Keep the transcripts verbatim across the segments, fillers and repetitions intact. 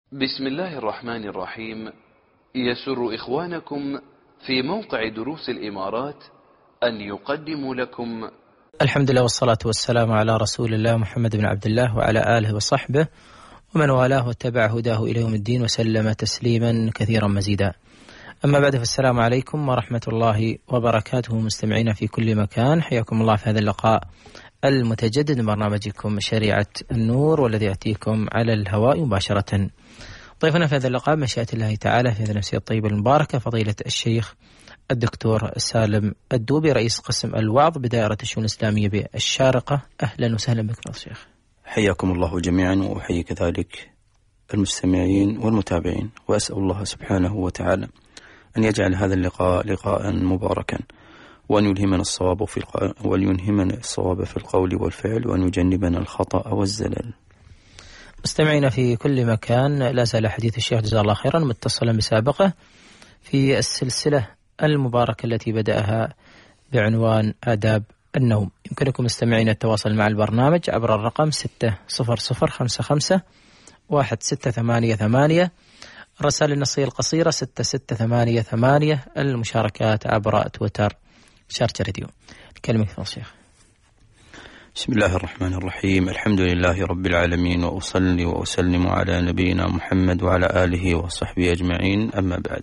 بسم الله الرحمن الرحيم. يسر إخوانكم في موقع دروس الإمارات أن يقدموا لكم الحمد لله والصلاة والسلام على رسول الله محمد بن عبد الله وعلى آله وصحبه ومن والاه واتبع هداه إلى يوم الدين وسلم تسليما كثيرا مزيدا. أما بعد، فالسلام عليكم ورحمة الله وبركاته مستمعين في كل مكان، حياكم الله في هذا اللقاء المتجدد من برنامجكم شريعة النور، والذي يأتيكم على الهواء مباشرة. ضيفنا في هذا اللقاء مشيئة الله تعالى في هذه النفسية الطيبة المباركة فضيلة الشيخ الدكتور سالم الدوبي، رئيس قسم الوعظ بدائرة الشؤون الإسلامية بالشارقة. أهلا وسهلا بك يا شيخ. حياكم الله جميعا، وأحيي كذلك المستمعين والمتابعين، وأسأل الله سبحانه وتعالى أن يجعل هذا اللقاء لقاء مباركا، وأن يلهمنا الصواب في الق... وأن يلهمنا الصواب في القول والفعل، وأن يجنبنا الخطأ والزلل. مستمعين في كل مكان، لا زال حديث الشيخ جزاه الله خيرا متصلا بسابقه في السلسلة المباركة التي بدأها بعنوان آداب النوم. يمكنكم مستمعين التواصل مع البرنامج عبر الرقم ستة صفر صفر خمسة خمسة واحد ستة ثمانية ثمانية، الرسائل النصية القصيرة ستة ستة ثمانية ثمانية، المشاركات عبر تويتر شارجة راديو. كلمة يا شيخ. بسم الله الرحمن الرحيم. الحمد لله رب العالمين، وأصلي وأسلم على نبينا محمد وعلى آله وصحبه أجمعين. أما بعد،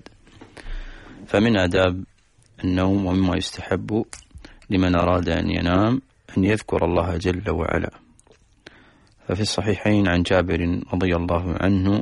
فمن آداب النوم ومما يستحب لمن أراد أن ينام أن يذكر الله جل وعلا. ففي الصحيحين عن جابر رضي الله عنه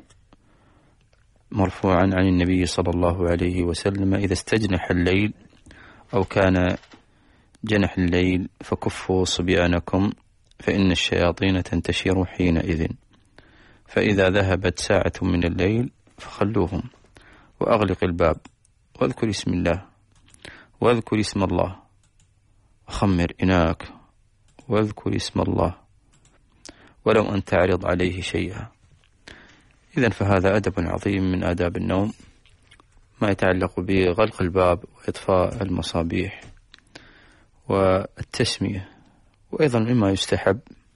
مرفوعا عن النبي صلى الله عليه وسلم: إذا استجنح الليل أو كان جنح الليل فكفوا صبيانكم، فإن الشياطين تنتشر حينئذ، فإذا ذهبت ساعة من الليل فخلوهم، وأغلق الباب، واذكر اسم الله واذكر اسم الله وخمر إناك واذكر اسم الله ولو أن تعرض عليه شيئا. إذن فهذا أدب عظيم من آداب النوم، ما يتعلق بغلق الباب وإطفاء المصابيح والتسمية. وأيضا مما يستحب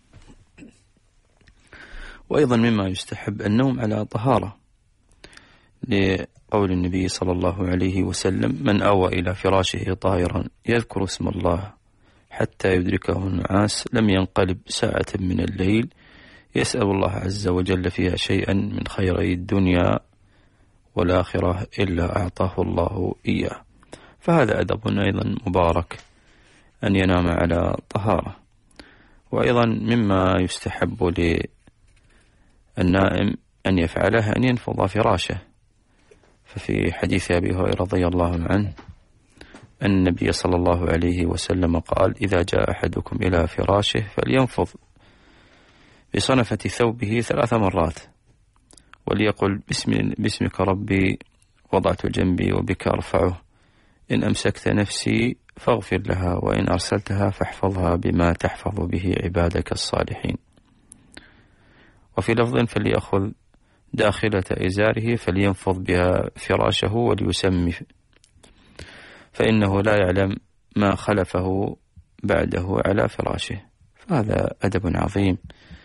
وأيضا مما يستحب النوم على طهارة، لقول النبي صلى الله عليه وسلم: من أوى إلى فراشه طائرا يذكر اسم الله حتى يدركه النعاس لم ينقلب ساعة من الليل يسأل الله عز وجل فيها شيئا من خيري الدنيا والآخرة إلا أعطاه الله إياه. فهذا أدب أيضا مبارك أن ينام على طهارة. وأيضا مما يستحب للنائم أن يفعله أن ينفض فراشه. ففي حديث أبي هريرة رضي الله عنه أن النبي صلى الله عليه وسلم قال: إذا جاء أحدكم إلى فراشه فلينفض بصنفة ثوبه ثلاث مرات، وليقل: باسم باسمك ربي وضعت جنبي وبك أرفعه، إن أمسكت نفسي فاغفر لها، وإن أرسلتها فاحفظها بما تحفظ به عبادك الصالحين. وفي لفظ: فليأخذ داخلة إزاره فلينفض بها فراشه وليسمي، فإنه لا يعلم ما خلفه بعده على فراشه. فهذا أدب عظيم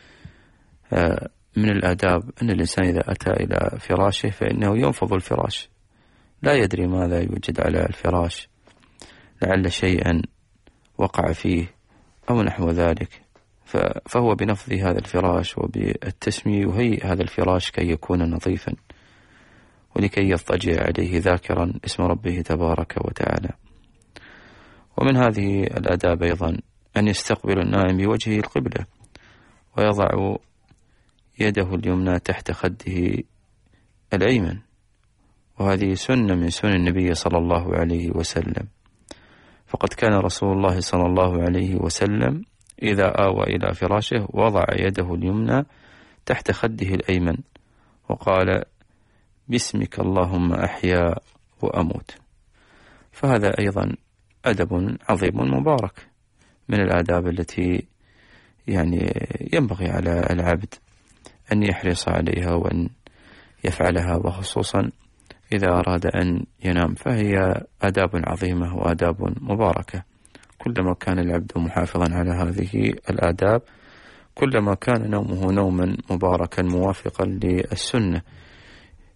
من الآداب، أن الإنسان إذا أتى إلى فراشه فإنه ينفض الفراش، لا يدري ماذا يوجد على الفراش، لعل شيئا وقع فيه أو نحو ذلك، فهو بنفض هذا الفراش وبالتسمية يهيئ هذا الفراش كي يكون نظيفا، ولكي يضطجع عليه ذاكرا اسم ربه تبارك وتعالى. ومن هذه الآداب أيضا أن يستقبل النائم بوجهه القبلة، ويضع يده اليمنى تحت خده الأيمن، وهذه سنة من سنن النبي صلى الله عليه وسلم. فقد كان رسول الله صلى الله عليه وسلم إذا آوى إلى فراشه وضع يده اليمنى تحت خده الأيمن وقال: باسمك اللهم أحيا وأموت. فهذا أيضا أدب عظيم مبارك من الآداب التي يعني ينبغي على العبد أن يحرص عليها وأن يفعلها، وخصوصا إذا أراد أن ينام، فهي آداب عظيمة وآداب مباركة. كلما كان العبد محافظا على هذه الآداب كلما كان نومه نوما مباركا موافقا للسنة.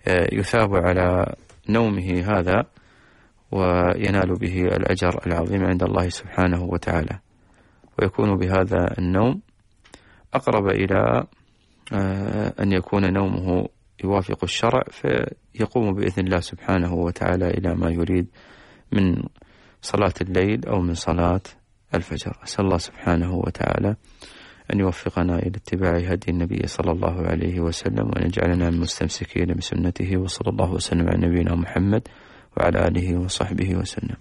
يثاب على نومه هذا وينال به الأجر العظيم عند الله سبحانه وتعالى، ويكون بهذا النوم أقرب إلى أن يكون نومه يوافق الشرع، فيقوم بإذن الله سبحانه وتعالى إلى ما يريد من صلاة الليل أو من صلاة الفجر. أسأل الله سبحانه وتعالى أن يوفقنا إلى اتباع هدي النبي صلى الله عليه وسلم، وأن يجعلنا من المستمسكين بسنته، وصلى الله وسلم على نبينا محمد وعلى آله وصحبه وسلم.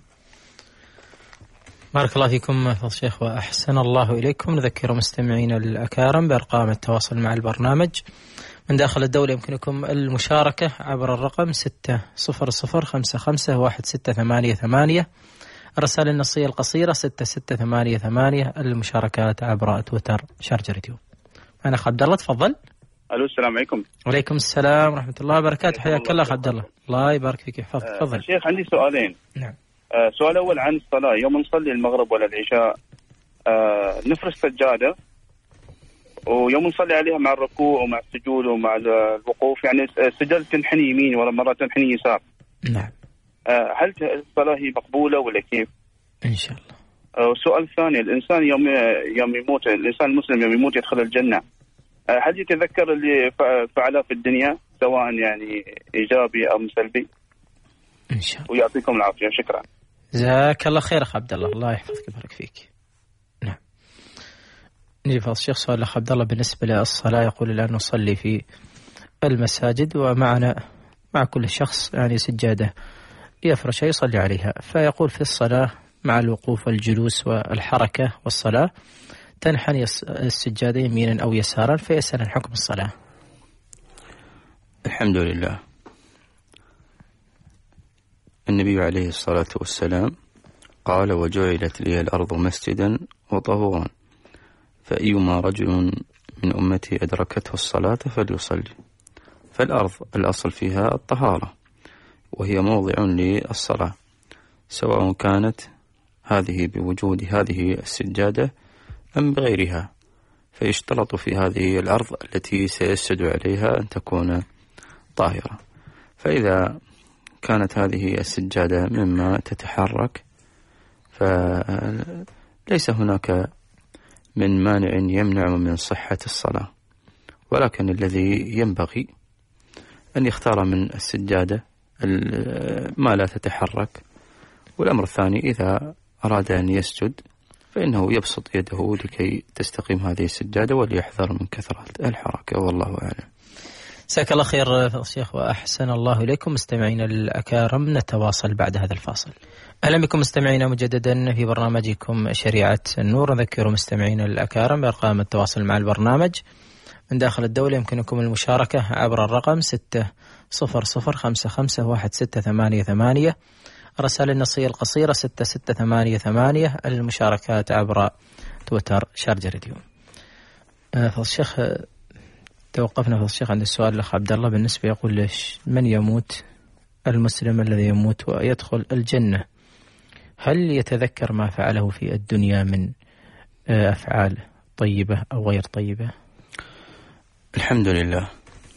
بارك الله فيكم فضل الشيخ وأحسن الله إليكم. نذكر مستمعين الأكارم بأرقام التواصل مع البرنامج من داخل الدولة. يمكنكم المشاركة عبر الرقم ستة صفر صفر خمسة خمسة واحد ستة ثمانية ثمانية، الرسائل النصية القصيرة ستة ستة ثمانية ثمانية، المشاركات عبر تويتر شارجة راديو. أنا أخ عبد الله، تفضل. الو السلام عليكم. وعليكم السلام ورحمة الله وبركاته. حياك الله أخ عبد الله، الله يبارك فيك يحفظك. تفضل. أه شيخ عندي سؤالين. نعم. أه سؤال أول عن الصلاة. يوم نصلي المغرب ولا العشاء أه نفرش سجادة، ويوم نصلي عليها مع الركوع ومع السجود ومع الوقوف، يعني السجادة تنحني يمين ولا مرة تنحني يسار. نعم. أه هل الصلاة هي مقبولة ولا كيف؟ إن شاء الله. والسؤال أه الثاني، الإنسان يوم يوم يموت، الإنسان المسلم يوم يموت يدخل الجنة، أه هل يتذكر اللي فعله في الدنيا سواء يعني إيجابي أو سلبي؟ إن شاء الله. ويعطيكم العافية. شكرا. جزاك الله خير أخ عبد الله، الله يحفظك ويبارك فيك. نعم. نجي فضل الشيخ سؤال الأخ عبد الله بالنسبة للصلاة. يقول الآن نصلي في المساجد ومعنا مع كل شخص يعني سجادة يفرشها يصلي عليها، فيقول في الصلاة مع الوقوف والجلوس والحركة والصلاة تنحني السجادة يمينا أو يسارا، فيسأل عن حكم الصلاة. الحمد لله. النبي عليه الصلاة والسلام قال: وجعلت لي الأرض مسجدا وطهورا، فأيما رجل من أمتي أدركته الصلاة فليصلي. فالأرض الأصل فيها الطهارة، وهي موضع للصلاة، سواء كانت هذه بوجود هذه السجادة أم بغيرها، فيشترط في هذه الأرض التي سيسجد عليها أن تكون طاهرة. فإذا كانت هذه السجادة مما تتحرك فليس هناك من مانع يمنع من صحة الصلاة، ولكن الذي ينبغي أن يختار من السجادة ما لا تتحرك. والأمر الثاني، إذا أراد أن يسجد فإنه يبسط يده لكي تستقيم هذه السجادة، وليحذر من كثرة الحركة، والله أعلم. جزاك الله خير فضل الشيخ وأحسن الله إليكم. مستمعينا الأكارم، نتواصل بعد هذا الفاصل. أهلا بكم مستمعينا مجددا في برنامجكم شريعة النور. نذكر مستمعينا الأكارم بأرقام التواصل مع البرنامج من داخل الدولة. يمكنكم المشاركة عبر الرقم ستة صفر صفر خمسة خمسة واحد ستة ثمانية ثمانية، الرسالة النصية القصيرة ستة ستة ثمانية ثمانية، المشاركات عبر تويتر شارجة راديو. فضل الشيخ، توقفنا في الشيخ عند السؤال الأخ عبد الله بالنسبة، يقول ليش من يموت المسلم الذي يموت ويدخل الجنة، هل يتذكر ما فعله في الدنيا من أفعال طيبة أو غير طيبة؟ الحمد لله.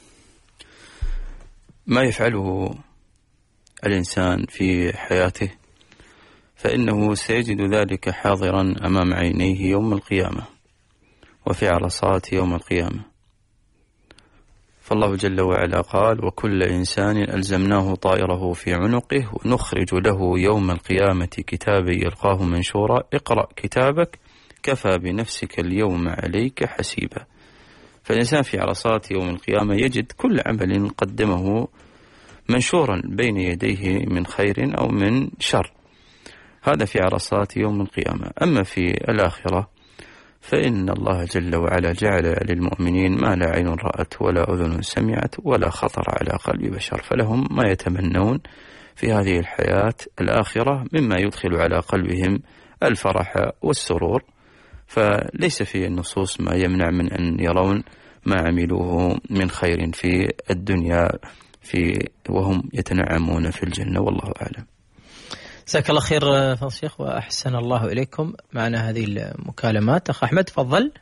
ما يفعله الإنسان في حياته فإنه سيجد ذلك حاضرا أمام عينيه يوم القيامة وفي عرصات يوم القيامة. فالله جل وعلا قال: وكل إنسان ألزمناه طائره في عنقه ونخرج له يوم القيامة كتابا يلقاه منشورا اقرأ كتابك كفى بنفسك اليوم عليك حسيبا. فالإنسان في عرصات يوم القيامة يجد كل عمل قدمه منشورا بين يديه من خير أو من شر. هذا في عرصات يوم القيامة. أما في الآخرة فإن الله جل وعلا جعل للمؤمنين ما لا عين رأت ولا أذن سمعت ولا خطر على قلب بشر، فلهم ما يتمنون في هذه الحياة الآخرة مما يدخل على قلبهم الفرح والسرور. فليس في النصوص ما يمنع من أن يرون ما عملوه من خير في الدنيا في وهم يتنعمون في الجنة، والله أعلم. جزاك الله خير فضل الشيخ وأحسن الله إليكم. معنا هذه المكالمات. أخ أحمد تفضل.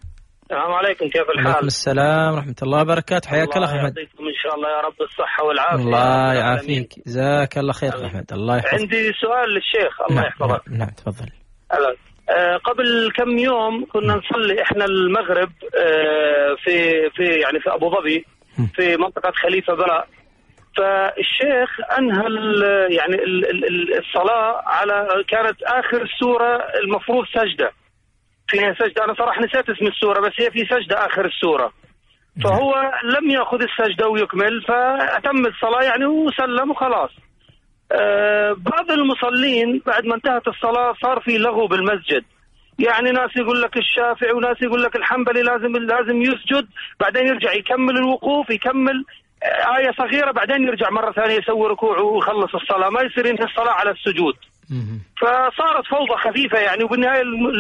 السلام عليكم، كيف الحال؟ وعليكم السلام ورحمة الله وبركاته. حياك الله أخ أحمد. يعطيكم إن شاء الله يا رب الصحة والعافية. الله يعافيك، جزاك الله خير أخ أحمد، الله يحفظك. عندي سؤال للشيخ، الله نعم يحفظك. نعم, نعم تفضل. أه قبل كم يوم كنا نصلي إحنا المغرب أه في في يعني في أبو ظبي في منطقة خليفة براء، فالشيخ أنهى يعني الصلاة على كانت آخر سورة المفروض سجدة، فيها سجدة، أنا صراحة نسيت اسم السورة بس هي في سجدة آخر السورة، فهو لم يأخذ السجدة ويكمل فأتم الصلاة يعني وسلم وخلاص. أه بعض المصلين بعد ما انتهت الصلاة صار في لغو بالمسجد، يعني ناس يقول لك الشافعي وناس يقول لك الحنبلي لازم لازم يسجد، بعدين يرجع يكمل الوقوف، يكمل آية صغيرة بعدين يرجع مرة ثانية يسوي ركوع ويخلص الصلاة، ما يصير ينهي الصلاة على السجود. فصارت فوضى خفيفة يعني، وبالنهاية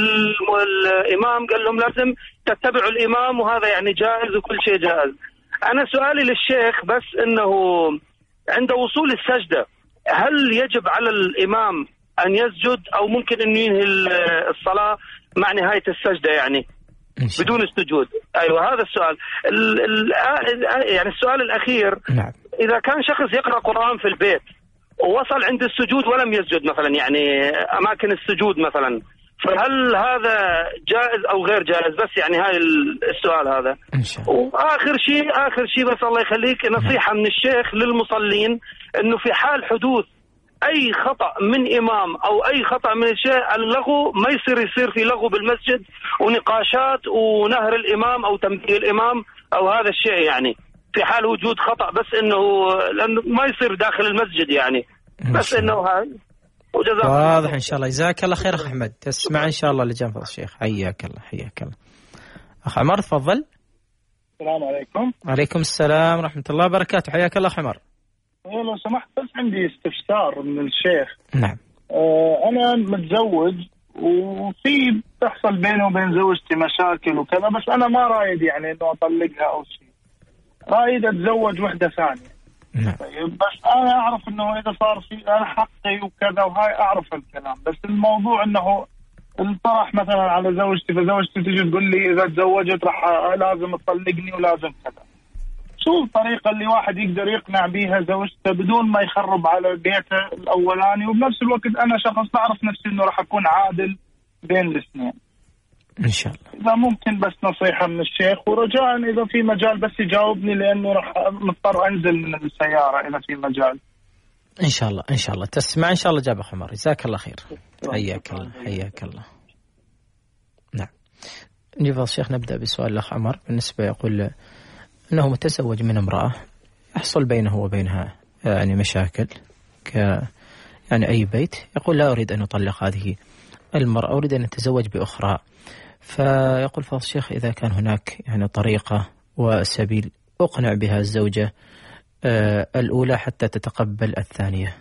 الإمام قال لهم لازم تتبعوا الإمام وهذا يعني جائز وكل شيء جائز. أنا سؤالي للشيخ بس إنه عند وصول السجدة هل يجب على الإمام أن يسجد أو ممكن أن ينهي الصلاة مع نهاية السجدة يعني بدون السجود؟ أيوة هذا السؤال. ال ال يعني السؤال الأخير، نعم. إذا كان شخص يقرأ قرآن في البيت ووصل عند السجود ولم يسجد مثلا، يعني أماكن السجود مثلا، فهل هذا جائز أو غير جائز؟ بس يعني هاي السؤال هذا إن شاء الله. وآخر شيء آخر شيء بس الله يخليك نصيحة من الشيخ للمصلين، إنه في حال حدوث أي خطأ من إمام أو أي خطأ من الشيء، اللغو ما يصير يصير في لغو بالمسجد ونقاشات ونهر الإمام أو تمثيل الإمام أو هذا الشيء، يعني في حال وجود خطأ بس إنه لأنه ما يصير داخل المسجد يعني، بس إنه هاي وجزاك الله. واضح إن شاء الله، جزاك الله خير أخ أحمد، تسمع إن شاء الله لجنب الشيخ. حياك الله حياك الله. أخ عمر تفضل. السلام عليكم. وعليكم السلام ورحمة الله وبركاته. حياك الله أخ عمر. لو سمحت بس عندي استفسار من الشيخ. نعم. آه أنا متزوج وفي تحصل بيني وبين زوجتي مشاكل وكذا، بس أنا ما رايد يعني إنه أطلقها أو شيء، رايد أتزوج وحدة ثانية. نعم. طيب بس أنا أعرف إنه إذا صار في أنا حقي وكذا وهاي أعرف الكلام، بس الموضوع إنه الطرح مثلا على زوجتي، فزوجتي تجي تقول لي إذا تزوجت راح لازم تطلقني ولازم كذا. شو الطريقة اللي واحد يقدر يقنع بيها زوجته بدون ما يخرب على بيته الأولاني، وبنفس الوقت أنا شخص بعرف نفسي إنه راح أكون عادل بين الاثنين إن شاء الله. إذا ممكن بس نصيحة من الشيخ، ورجاء إذا في مجال بس يجاوبني لأنه راح مضطر أنزل من السيارة إذا في مجال. إن شاء الله إن شاء الله تسمع إن شاء الله. جاب خمر، جزاك الله خير. حياك الله حياك الله. نعم. نجيب الشيخ نبدأ بسؤال الأخ عمر. بالنسبة يقول أنه متزوج من امرأة يحصل بينه وبينها يعني مشاكل ك يعني أي بيت، يقول لا أريد أن أطلق هذه المرأة، أريد أن أتزوج بأخرى. فيقول فضل الشيخ إذا كان هناك يعني طريقة وسبيل أقنع بها الزوجة الأولى حتى تتقبل الثانية.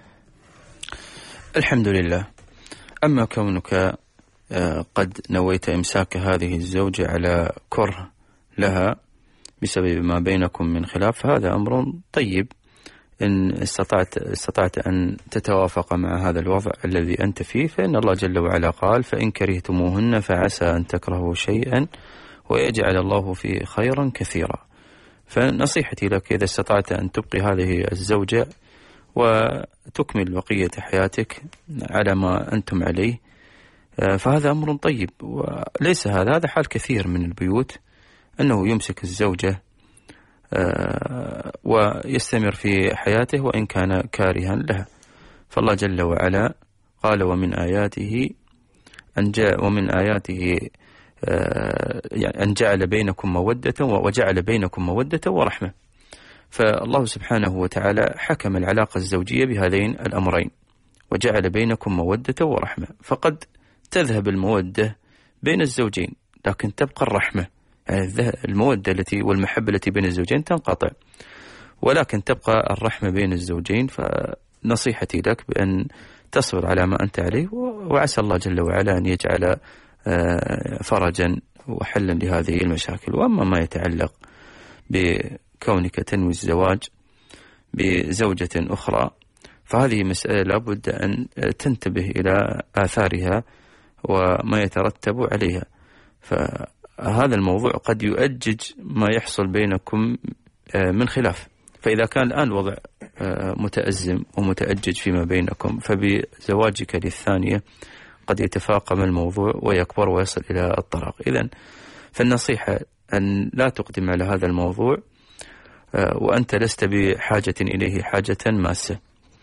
الحمد لله. أما كونك قد نويت إمساك هذه الزوجة على كره لها بسبب ما بينكم من خلاف، فهذا أمر طيب إن استطعت استطعت أن تتوافق مع هذا الوضع الذي أنت فيه، فإن الله جل وعلا قال فإن كرهتموهن فعسى أن تكرهوا شيئا ويجعل الله فيه خيرا كثيرا. فنصيحتي لك إذا استطعت أن تبقي هذه الزوجة وتكمل بقية حياتك على ما أنتم عليه فهذا أمر طيب. وليس هذا هذا حال كثير من البيوت، أنه يمسك الزوجة ويستمر في حياته وإن كان كارها لها. فالله جل وعلا قال ومن آياته أن جاء ومن آياته يعني أن جعل بينكم مودة وجعل بينكم مودة ورحمة. فالله سبحانه وتعالى حكم العلاقة الزوجية بهذين الأمرين، وجعل بينكم مودة ورحمة. فقد تذهب المودة بين الزوجين لكن تبقى الرحمة، يعني المودة التي والمحبة التي بين الزوجين تنقطع ولكن تبقى الرحمة بين الزوجين. فنصيحتي لك بأن تصبر على ما أنت عليه، وعسى الله جل وعلا أن يجعل فرجا وحلا لهذه المشاكل. وأما ما يتعلق بكونك تنوي الزواج بزوجة أخرى فهذه مسألة لابد أن تنتبه إلى آثارها وما يترتب عليها. هذا الموضوع قد يؤجج ما يحصل بينكم من خلاف. فإذا كان الآن الوضع متأزم ومتأجج فيما بينكم، فبزواجك للثانية قد يتفاقم الموضوع ويكبر ويصل إلى الطلاق. إذن فالنصيحة أن لا تقدم على هذا الموضوع وأنت لست بحاجة إليه حاجة ماسة،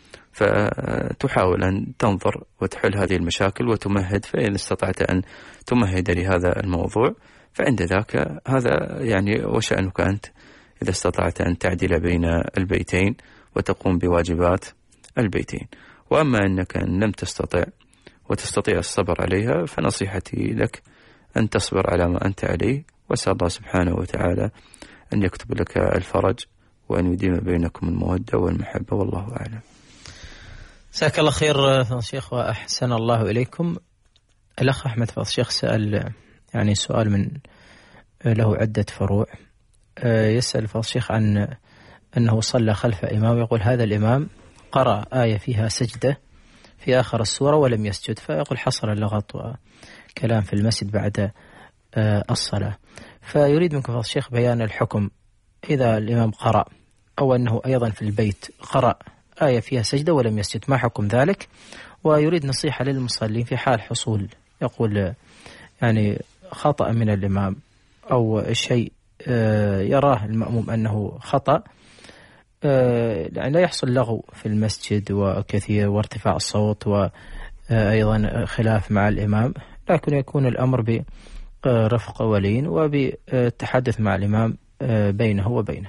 فتحاول أن تنظر وتحل هذه المشاكل وتمهد، فإن استطعت أن تمهد لهذا الموضوع فعند ذاك هذا يعني وشأنك أنت، إذا استطعت أن تعدل بين البيتين وتقوم بواجبات البيتين. وأما أنك أن لم تستطع وتستطيع الصبر عليها، فنصيحتي لك أن تصبر على ما أنت عليه، وأسأل الله سبحانه وتعالى أن يكتب لك الفرج وأن يديم بينكم المودة والمحبة، والله أعلم. جزاك الله خير فضل الشيخ وأحسن الله إليكم. الأخ أحمد فضل الشيخ سأل يعني سؤال من له عدة فروع. يسأل فضل الشيخ عن أنه صلى خلف إمام، يقول هذا الإمام قرأ آية فيها سجدة في آخر السورة ولم يسجد، فيقول حصل اللغط وكلام في المسجد بعد الصلاة. فيريد منكم فضل الشيخ بيان الحكم إذا الإمام قرأ أو أنه أيضا في البيت قرأ آية فيها سجدة ولم يسجد، ما حكم ذلك؟ ويريد نصيحة للمصلين في حال حصول يقول يعني خطأ من الإمام أو شيء يراه المأموم أنه خطأ، يعني لا يحصل لغو في المسجد وكثير وارتفاع الصوت وأيضا خلاف مع الإمام، لكن يكون الأمر برفق ولين وبالتحدث مع الإمام بينه وبينه.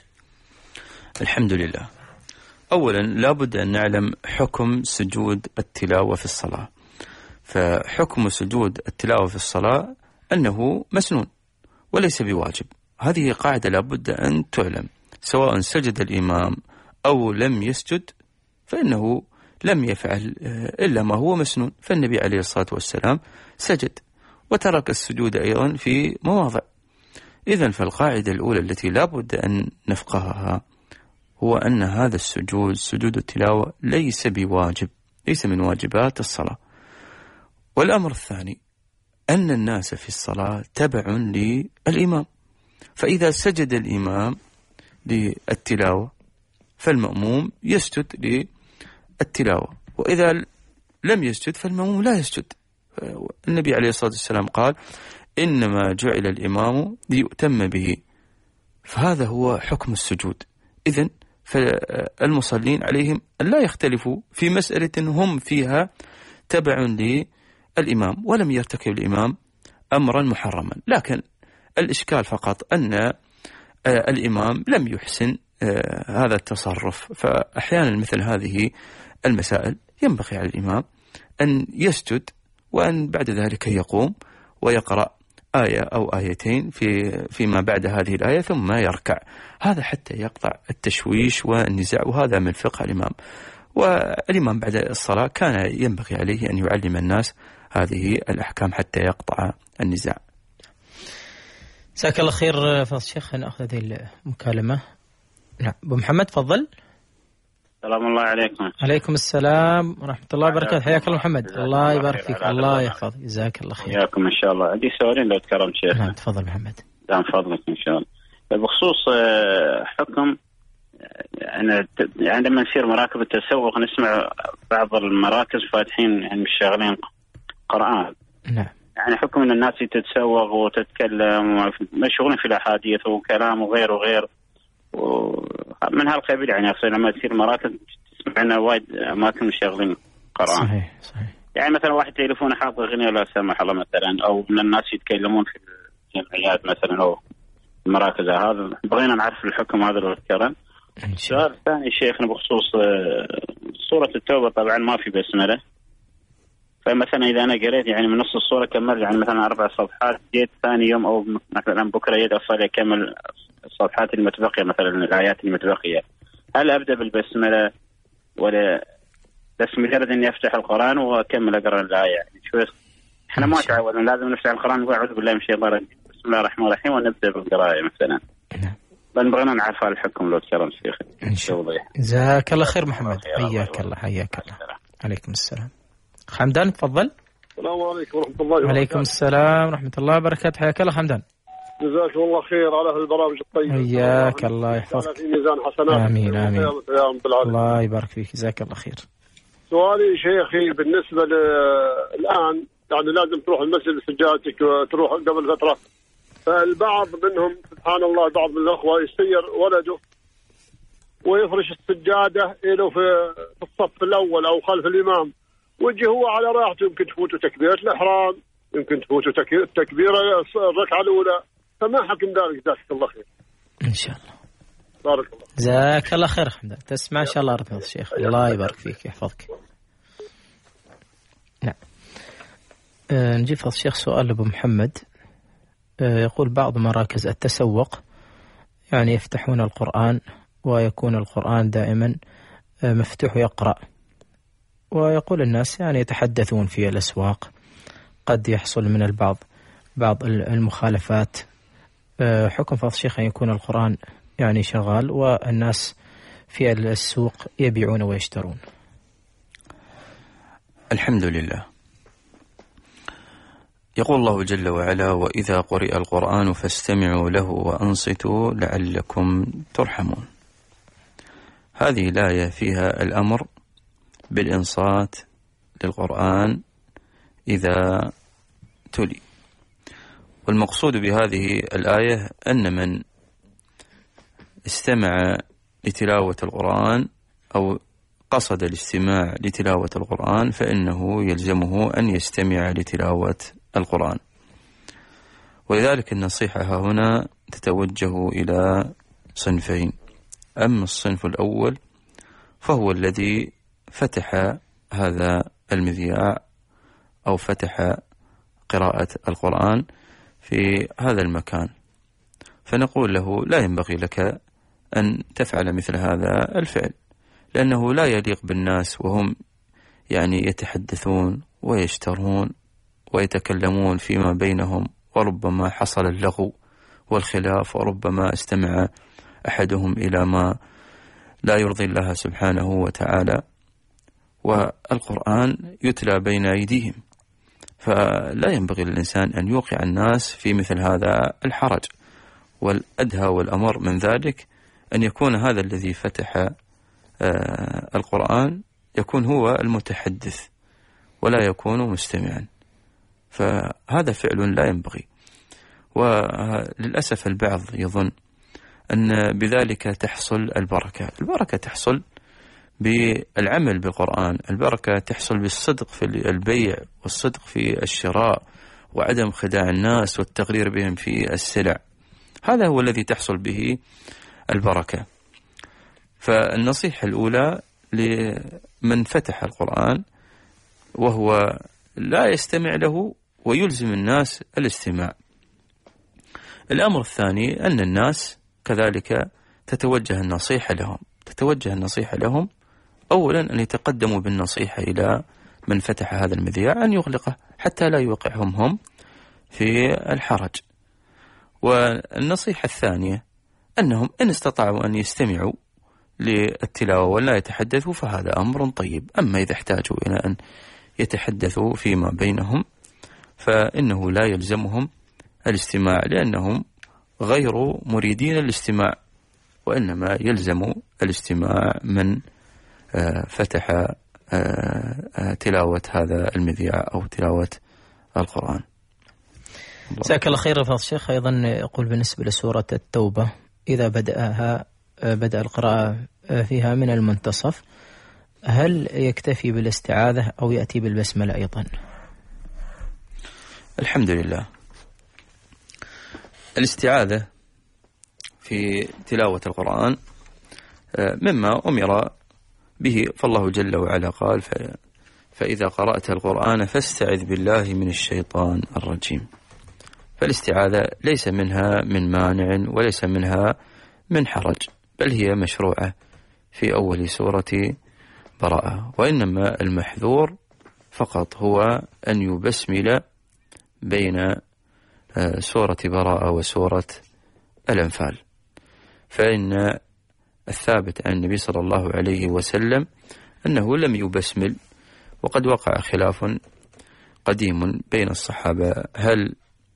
الحمد لله. أولا لابد أن نعلم حكم سجود التلاوة في الصلاة. فحكم سجود التلاوة في الصلاة أنه مسنون وليس بواجب، هذه قاعدة لابد أن تعلم. سواء سجد الإمام أو لم يسجد فإنه لم يفعل إلا ما هو مسنون، فالنبي عليه الصلاة والسلام سجد وترك السجود أيضا في مواضع. إذن فالقاعدة الأولى التي لابد أن نفقهها هو أن هذا السجود سجود التلاوة ليس بواجب، ليس من واجبات الصلاة. والأمر الثاني أن الناس في الصلاة تبع للإمام، فإذا سجد الإمام للتلاوة فالمأموم يسجد للتلاوة، وإذا لم يسجد فالمأموم لا يسجد. النبي عليه الصلاة والسلام قال إنما جعل الإمام ليؤتم به، فهذا هو حكم السجود. إذن فالمصلين عليهم أن لا يختلفوا في مسألة هم فيها تبع للإمام ولم يرتكب الإمام أمرا محرما، لكن الإشكال فقط أن الإمام لم يحسن هذا التصرف. فأحيانا مثل هذه المسائل ينبغي على الإمام أن يسجد وأن بعد ذلك يقوم ويقرأ آية أو آيتين في فيما بعد هذه الآية ثم يركع، هذا حتى يقطع التشويش والنزاع، وهذا من فقه الإمام. والإمام بعد الصلاة كان ينبغي عليه أن يعلم الناس هذه الأحكام حتى يقطع النزاع. جزاك الله خير فضل الشيخ. نأخذ هذه المكالمة. نعم أبو محمد تفضل. السلام الله عليكم. عليكم السلام ورحمة الله وبركاته. حياك الله محمد. الله يبارك فيك. الله يحفظك. جزاك الله خير. حياكم إن شاء الله. عندي سؤالين لو تكرمت شيخ. نعم تفضل محمد. دام فضلك إن شاء الله. بخصوص حكم يعني يعني لما نصير مراكب التسوق نسمع بعض المراكز فاتحين يعني مش شغالين قرآن. نعم. يعني حكم ان الناس تتسوق وتتكلم مشغولين في الاحاديث وكلام وغير وغير ومن هالقبيل، يعني اصلا لما تصير مراكز تسمعنا وايد اماكن مشغلين قرآن. صحيح صحيح. يعني مثلا واحد تليفونه حاط اغنيه لا سمح الله مثلا، او من الناس يتكلمون في الجمعيات مثلا او المراكز، هذا بغينا نعرف الحكم هذا لو ذكرنا. السؤال الثاني شيخنا بخصوص سورة التوبة، طبعا ما في بسملة، فمثلا إذا أنا قريت يعني من نص الصورة كمل يعني مثلا أربع صفحات، جيت ثاني يوم أو مثلا بكرة يد أفضل أكمل الصفحات المتبقية مثلا الآيات المتبقية، هل أبدأ بالبسملة ولا بس مجرد إني أفتح القرآن وأكمل أقرأ الآية؟ يعني شوي إحنا ما تعودنا، لازم نفتح القرآن ونقول أعوذ بالله من الشيطان الرجيم بسم الله الرحمن الرحيم ونبدأ بالقراءة مثلا. بنبغينا نعرف الحكم لو تكرم شيخ. جزاك الله خير محمد. حياك الله حياك الله. عليكم السلام. حمدان تفضل. السلام عليكم ورحمة الله وبركاته. وعليكم السلام ورحمة الله وبركاته. حياك الله حمدان. جزاك الله خير على هالبرامج الطيبة. حياك الله يحفظك. في ميزان حسنات. آمين آمين. يا رب العالمين. الله يبارك فيك. جزاك الله خير. سؤالي شيخي بالنسبة الآن يعني لازم تروح المسجد بسجادتك وتروح قبل فترة، فالبعض منهم سبحان الله بعض من الأخوة يسير ولده ويفرش السجادة له في الصف الأول أو خلف الإمام، ويجي هو على راحته، يمكن تفوته تكبيرة الإحرام، يمكن تفوته تكبيرة الركعة الأولى، فما حكم ذلك؟ جزاك الله خير. إن شاء الله. بارك الله. جزاك الله خير حمدان. تسمع إن شاء الله رحمة الشيخ. الله يبارك فيك يحفظك. نعم. أه نجيب فضل الشيخ سؤال لأبو محمد. أه يقول بعض مراكز التسوق يعني يفتحون القرآن ويكون القرآن دائما مفتوح يقرأ، ويقول الناس يعني يتحدثون في الأسواق، قد يحصل من البعض بعض المخالفات. حكم فضل الشيخ أن يكون القرآن يعني شغال والناس في السوق يبيعون ويشترون. الحمد لله. يقول الله جل وعلا: وإذا قرئ القرآن فاستمعوا له وأنصتوا لعلكم ترحمون. هذه الآية فيها الأمر بالإنصات للقرآن إذا تلي، والمقصود بهذه الآية أن من استمع لتلاوة القرآن أو قصد الاستماع لتلاوة القرآن فإنه يلزمه أن يستمع لتلاوة القرآن. ولذلك النصيحة هنا تتوجه إلى صنفين. أما الصنف الأول فهو الذي فتح هذا المذياع أو فتح قراءة القرآن في هذا المكان، فنقول له لا ينبغي لك أن تفعل مثل هذا الفعل، لأنه لا يليق بالناس وهم يعني يتحدثون ويشترون ويتكلمون فيما بينهم، وربما حصل اللغو والخلاف، وربما استمع أحدهم إلى ما لا يرضي الله سبحانه وتعالى، والقرآن يتلى بين أيديهم، فلا ينبغي للإنسان أن يوقع الناس في مثل هذا الحرج. والأدهى والأمر من ذلك أن يكون هذا الذي فتح القرآن يكون هو المتحدث ولا يكون مستمعا، فهذا فعل لا ينبغي. وللأسف البعض يظن أن بذلك تحصل البركة. البركة تحصل بالعمل بالقرآن، البركة تحصل بالصدق في البيع والصدق في الشراء وعدم خداع الناس والتغرير بهم في السلع، هذا هو الذي تحصل به البركة. فالنصيحة الأولى لمن فتح القرآن وهو لا يستمع له ويلزم الناس الاستماع. الأمر الثاني أن الناس كذلك تتوجه النصيحة لهم تتوجه النصيحة لهم أولا أن يتقدموا بالنصيحة إلى من فتح هذا المذياع أن يغلقه حتى لا يوقعهم هم في الحرج. والنصيحة الثانية أنهم إن استطاعوا أن يستمعوا للتلاوة ولا يتحدثوا فهذا أمر طيب. أما إذا احتاجوا إلى أن يتحدثوا فيما بينهم فإنه لا يلزمهم الاستماع، لأنهم غير مريدين الاستماع، وإنما يلزم الاستماع من فتح تلاوة هذا المذياع أو تلاوة القرآن. جزاك الله خير فضل الشيخ. أيضا يقول بالنسبة لسورة التوبة إذا بدأها بدأ القراءة فيها من المنتصف هل يكتفي بالاستعاذة أو يأتي بالبسملة أيضا؟ الحمد لله. الاستعاذة في تلاوة القرآن مما أمر به، فالله جل وعلا قال فإذا قرأت القرآن فاستعذ بالله من الشيطان الرجيم. فالاستعاذة ليس منها من مانع وليس منها من حرج، بل هي مشروعة في أول سورة براءة، وإنما المحذور فقط هو أن يبسمل بين سورة براءة وسورة الأنفال، فإن الثابت عن النبي صلى الله عليه وسلم أنه لم يبسمل، وقد وقع خلاف قديم بين الصحابة، هل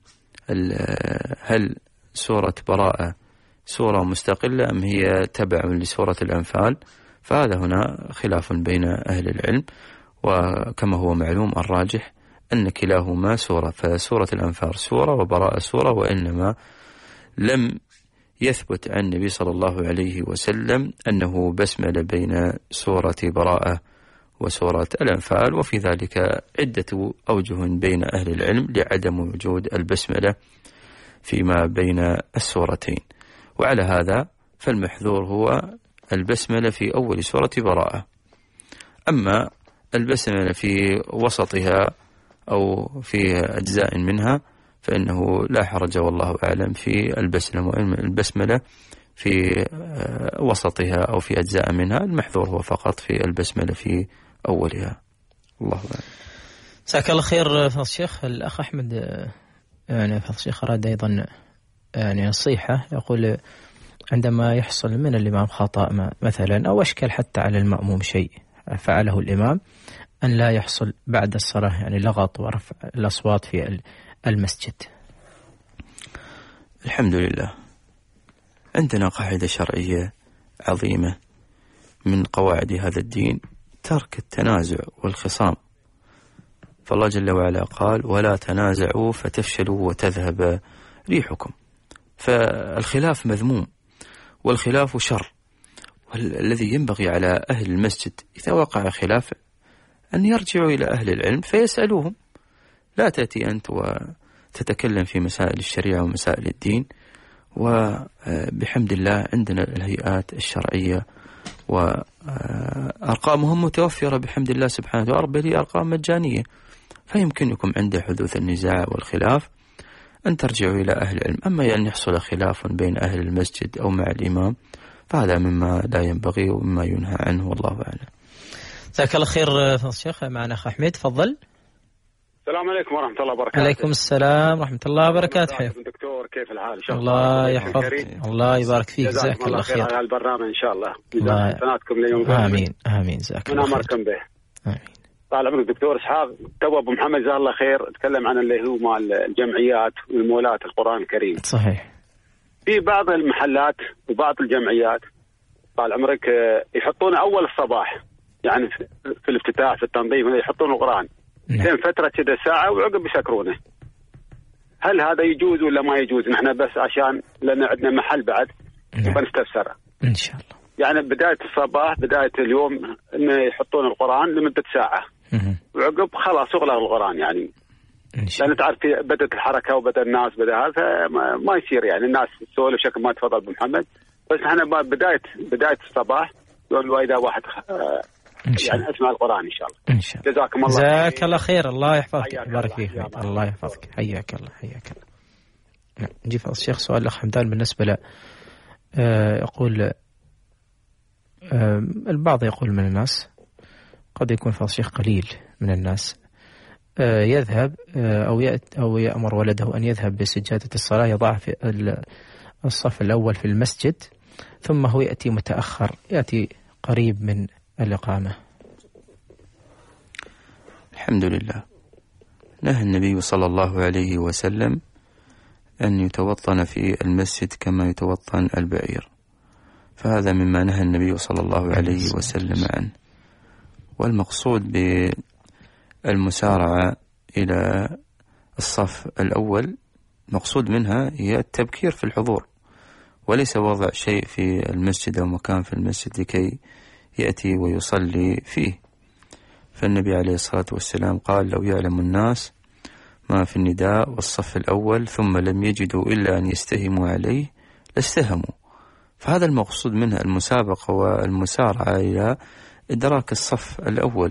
هل سورة براءة سورة مستقلة أم هي تبع لسورة الأنفال؟ فهذا هنا خلاف بين أهل العلم، وكما هو معلوم الراجح أن كلاهما سورة، فسورة الأنفال سورة وبراءة سورة، وإنما لم يثبت عن النبي صلى الله عليه وسلم أنه بسمل بين سورة براءة وسورة الأنفال، وفي ذلك عدة أوجه بين أهل العلم لعدم وجود البسملة فيما بين السورتين. وعلى هذا فالمحذور هو البسملة في أول سورة براءة. أما البسملة في وسطها أو في أجزاء منها فإنه لا حرج والله أعلم في البسملة في وسطها أو في أجزاء منها، المحذور هو فقط في البسملة في أولها. الله أعلم. جزاك الله خير فضل الشيخ. الأخ أحمد يعني فضل الشيخ أراد أيضا يعني نصيحة، يقول عندما يحصل من الإمام خطأ مثلا أو أشكل حتى على المأموم شيء فعله الإمام، أن لا يحصل بعد الصلاة يعني لغط ورفع الأصوات في المسجد. الحمد لله، عندنا قاعدة شرعية عظيمة من قواعد هذا الدين، ترك التنازع والخصام. فالله جل وعلا قال: ولا تنازعوا فتفشلوا وتذهب ريحكم. فالخلاف مذموم والخلاف شر، والذي ينبغي على أهل المسجد إذا وقع خلاف أن يرجعوا إلى أهل العلم فيسألوهم. لا تأتي أنت وتتكلم في مسائل الشريعة ومسائل الدين. وبحمد الله عندنا الهيئات الشرعية وأرقامهم متوفرة بحمد الله سبحانه وتعالى، بل هي أرقام مجانية، فيمكنكم عند حدوث النزاع والخلاف أن ترجعوا إلى أهل العلم. أما أن يحصل خلاف بين أهل المسجد أو مع الإمام فهذا مما لا ينبغي ومما ينهى عنه، والله أعلم. جزاك الله خير فضل الشيخ. معنا أخ أحمد، تفضل. السلام عليكم ورحمة الله وبركاته. عليكم السلام ورحمة الله وبركاته. حياك دكتور، كيف الحال؟ الله يحفظك، الله يبارك فيك، جزاك الله خير على البرنامج إن شاء الله. الله سناتكم ليوم. آمين آمين. جزاك الله خير. أمركم به. آمين. طال عمرك دكتور إسحاق. تو أبو محمد جزاه الله خير تكلم عن اللي هو مال الجمعيات والمولات القرآن الكريم. صحيح. في بعض المحلات وبعض الجمعيات طال عمرك يحطون أول الصباح، يعني في الافتتاح في التنظيف يحطون القرآن لين فترة كذا ساعة وعقب يسكرونه. هل هذا يجوز ولا ما يجوز؟ نحن بس عشان لأن عندنا محل بعد بنستفسره إن شاء الله. يعني بداية الصباح بداية اليوم إنه يحطون القرآن لمدة ساعة وعقب خلاص يغلق القرآن، يعني لأن تعرف بدأت الحركة وبدأ الناس بدأ هذا ما يصير، يعني الناس تسولف شكل ما تفضل أبو محمد. بس احنا بداية بداية الصباح يقول وإذا واحد يعني اسمع القرآن إن شاء الله. إن شاء الله. جزاكم الله جزاك الله خير. الله يحفظك ويبارك فيك. الله يحفظك. حياك الله حياك الله. نجي فضل الشيخ سؤال الأخ حمدان بالنسبة له آه يقول آه البعض يقول من الناس قد يكون فضل الشيخ قليل من الناس آه يذهب آه أو يأت أو يأمر ولده أن يذهب بسجادة الصلاة يضعها في الصف الأول في المسجد، ثم هو يأتي متأخر، يأتي قريب من الإقامة. الحمد لله. نهى النبي صلى الله عليه وسلم أن يتوطن في المسجد كما يتوطن البعير، فهذا مما نهى النبي صلى الله عليه وسلم عنه. والمقصود بالمسارعة إلى الصف الأول مقصود منها هي التبكير في الحضور، وليس وضع شيء في المسجد أو مكان في المسجد لكي يأتي ويصلي فيه. فالنبي عليه الصلاة والسلام قال: لو يعلم الناس ما في النداء والصف الأول ثم لم يجدوا إلا أن يستهموا عليه لاستهموا. فهذا المقصود منها المسابقة والمسارعة إلى إدراك الصف الأول،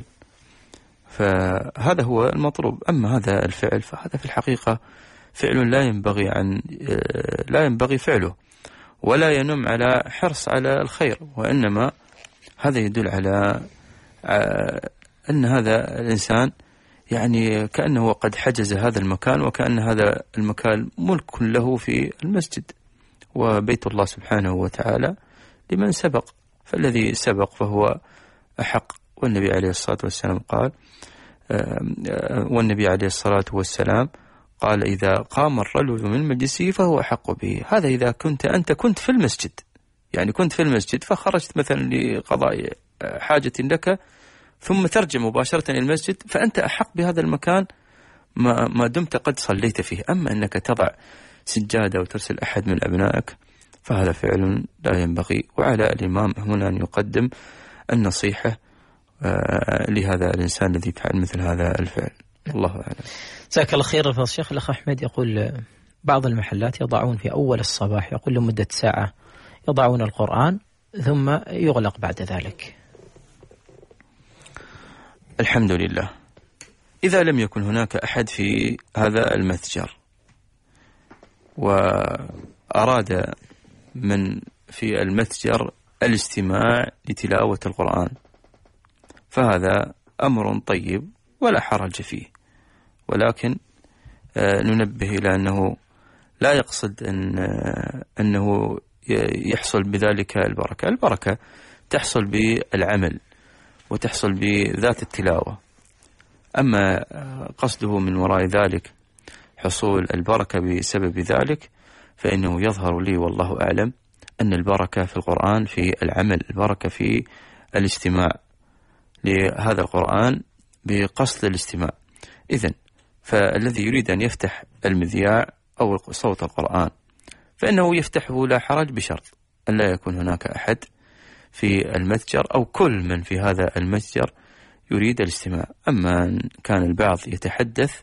فهذا هو المطلوب. أما هذا الفعل فهذا في الحقيقة فعل لا ينبغي عن لا ينبغي فعله، ولا ينم على حرص على الخير، وإنما هذا يدل على أن هذا الإنسان يعني كأنه قد حجز هذا المكان، وكأن هذا المكان ملك له في المسجد، وبيت الله سبحانه وتعالى لمن سبق، فالذي سبق فهو أحق. والنبي عليه الصلاة والسلام قال: والنبي عليه الصلاة والسلام قال إذا قام الرجل من مجلسه فهو أحق به. هذا إذا كنت أنت كنت في المسجد، يعني كنت في المسجد فخرجت مثلا لقضاء حاجة لك ثم ترجع مباشرة إلى المسجد، فأنت أحق بهذا المكان ما, ما دمت قد صليت فيه. أما أنك تضع سجادة وترسل أحد من أبنائك فهذا فعل لا ينبغي، وعلى الإمام هنا أن يقدم النصيحة لهذا الإنسان الذي فعل مثل هذا الفعل. الله أعلم. جزاك الله خير. فضل الشيخ الأخ أحمد يقول بعض المحلات يضعون في أول الصباح، يقول لمدة ساعة يضعون القرآن ثم يغلق بعد ذلك. الحمد لله. إذا لم يكن هناك أحد في هذا المتجر وأراد من في المتجر الاستماع لتلاوة القرآن فهذا أمر طيب ولا حرج فيه، ولكن ننبه إلى أنه لا يقصد أن أنه يحصل بذلك البركة. البركة تحصل بالعمل وتحصل بذات التلاوة، أما قصده من وراء ذلك حصول البركة بسبب ذلك فإنه يظهر لي والله أعلم أن البركة في القرآن في العمل، البركة في الاستماع لهذا القرآن بقصد الاستماع. إذن فالذي يريد أن يفتح المذياع أو صوت القرآن فإنه يفتحه لا حرج، بشرط أن لا يكون هناك أحد في المتجر أو كل من في هذا المتجر يريد الاستماع. أما كان البعض يتحدث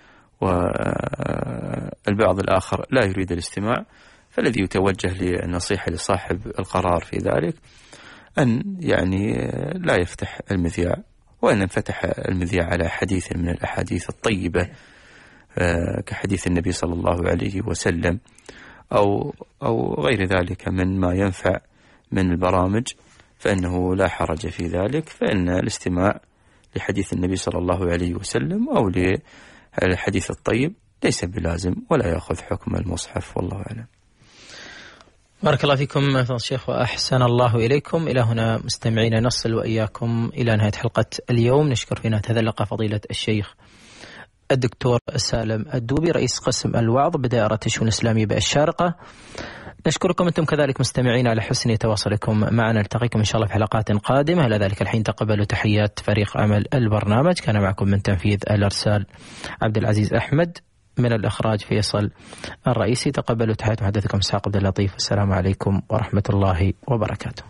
والبعض الآخر لا يريد الاستماع، فالذي يتوجه للنصيحة لصاحب القرار في ذلك أن يعني لا يفتح المذياع، وأن فتح المذياع على حديث من الأحاديث الطيبة كحديث النبي صلى الله عليه وسلم أو أو غير ذلك من ما ينفع من البرامج فإنه لا حرج في ذلك، فإن الاستماع لحديث النبي صلى الله عليه وسلم أو للحديث الطيب ليس بلازم ولا يأخذ حكم المصحف، والله أعلم. بارك الله فيكم فضل الشيخ وأحسن الله إليكم. إلى هنا مستمعين نصل وإياكم إلى نهاية حلقة اليوم. نشكر فينا تذلق فضيلة الشيخ الدكتور سالم الدوبي رئيس قسم الوعظ بدائرة الشؤون الإسلامية بالشارقة. نشكركم أنتم كذلك مستمعين على حسن تواصلكم معنا. نلتقيكم إن شاء الله في حلقات قادمة. إلى ذلك الحين تقبلوا تحيات فريق عمل البرنامج. كان معكم من تنفيذ الإرسال عبد العزيز أحمد، من الإخراج فيصل الرئيسي. تقبلوا تحيات محدثكم إسحاق عبد اللطيف. السلام عليكم ورحمة الله وبركاته.